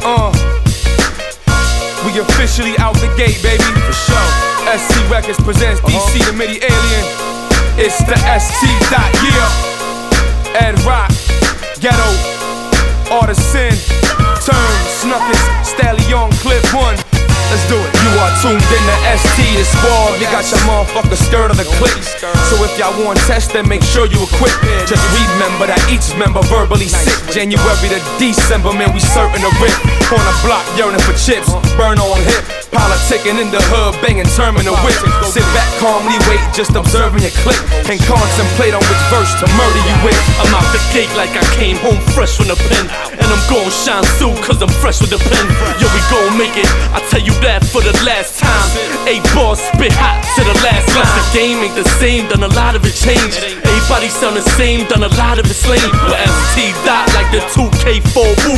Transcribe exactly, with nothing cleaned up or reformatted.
Uh, we officially out the gate, baby. For sure. S T Records presents D C uh-huh. the Midi Alien. It's the S T dot, yeah. Ed Rock, Ghetto, Artisan, Turn, Snuckers, Stallion, Clip One. Let's do it. You are tuned in to S T, the squad. You got your motherfucker scared of the cliques. So if y'all want tests, then make sure you equip. Just remember that each member verbally sick. January to December, man, we certain to rip. On the block, yearning for chips, burn on hip. Politicking in the hood, banging terminal whip. Sit back, calmly wait, just observing your click. And contemplate on which verse to murder you with. I'm out the gate like I came home fresh from the pen. And I'm gon' shine through cause I'm fresh with the pen. Yo, we gon' make it, I tell you that for the last time. Eight bars spit hot to the last line. The game ain't the same, done a lot of it changed. Everybody sound the same, done a lot of it slain. But S T dot like the two K four